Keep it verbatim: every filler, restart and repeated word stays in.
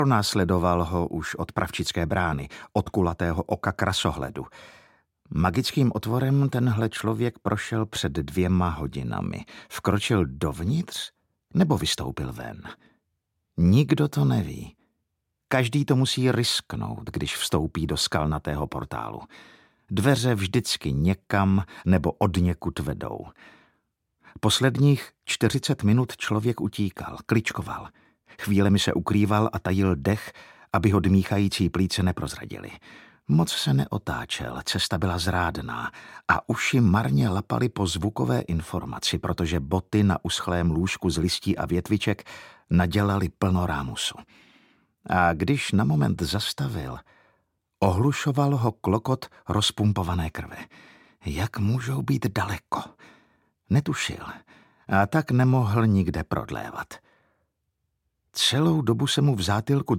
Pronásledoval ho už od Pravčické brány, od kulatého oka krasohledu. Magickým otvorem tenhle člověk prošel před dvěma hodinami. Vkročil dovnitř nebo vystoupil ven? Nikdo to neví. Každý to musí risknout, když vstoupí do skalnatého portálu. Dveře vždycky někam nebo odněkud vedou. Posledních čtyřicet minut člověk utíkal, kličkoval. Chvílemi se ukrýval a tajil dech, aby ho dmíchající plíce neprozradili. Moc se neotáčel, cesta byla zrádná a uši marně lapaly po zvukové informaci, protože boty na uschlém lůžku z listí a větviček nadělali plno rámusu. A když na moment zastavil, ohlušoval ho klokot rozpumpované krve. Jak můžou být daleko? Netušil a tak nemohl nikde prodlévat. Celou dobu se mu v zátylku